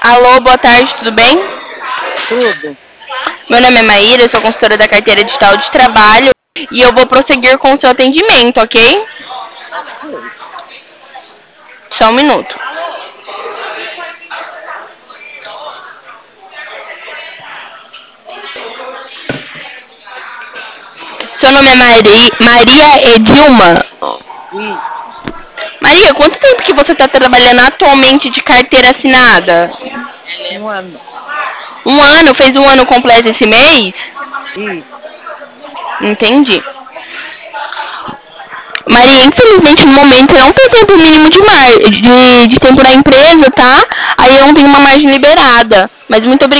Alô, boa tarde, tudo bem? Tudo. Meu nome é Maíra, eu sou consultora da carteira digital de trabalho e eu vou prosseguir com o seu atendimento, ok? Ok. Só um minuto. Seu nome é Maria Edilma? Isso. Maria, quanto tempo que você está trabalhando atualmente de carteira assinada? Um ano. Um ano? Fez um ano completo esse mês? Isso. Entendi. Maria, infelizmente no momento eu não tenho tempo mínimo de tempo na empresa, tá? Aí eu não tenho uma margem liberada. Mas muito obrigada.